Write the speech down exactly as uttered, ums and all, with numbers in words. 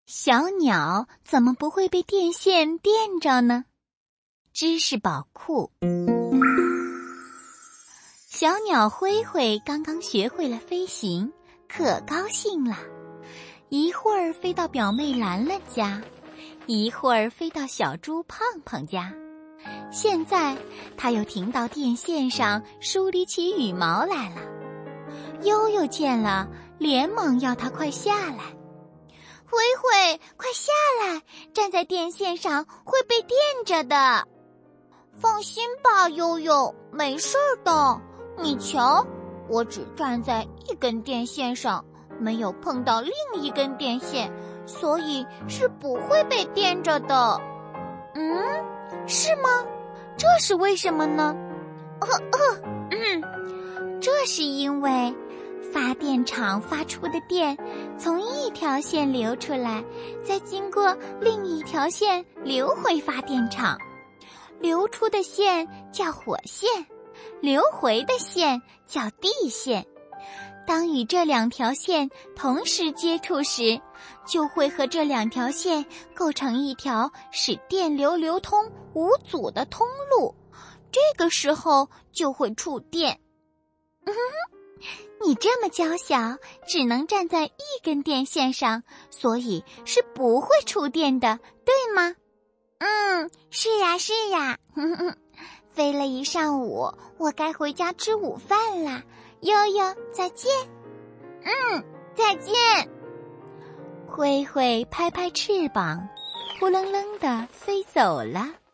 小鸟怎么不会被电线电着呢？知识宝库。小鸟灰灰刚刚学会了飞行，可高兴了。一会儿飞到表妹兰兰家，一会儿飞到小猪胖胖家。现在它又停到电线上梳理起羽毛来了。悠悠见了，连忙要它快下来。灰灰，快下来！站在电线上会被电着的。放心吧，悠悠，没事的。你瞧，我只站在一根电线上，没有碰到另一根电线，所以是不会被电着的。嗯，是吗？这是为什么呢？呃呃，嗯，这是因为发电厂发出的电从一条线流出来，再经过另一条线流回发电厂。流出的线叫火线，流回的线叫地线。当与这两条线同时接触时，就会和这两条线构成一条使电流流通无阻的通路，这个时候就会触电。嗯你这么娇小，只能站在一根电线上，所以是不会触电的，对吗？嗯，是呀是呀，呵呵，飞了一上午，我该回家吃午饭啦。悠悠，再见。嗯，再见。灰灰拍拍翅膀，扑棱棱地飞走了。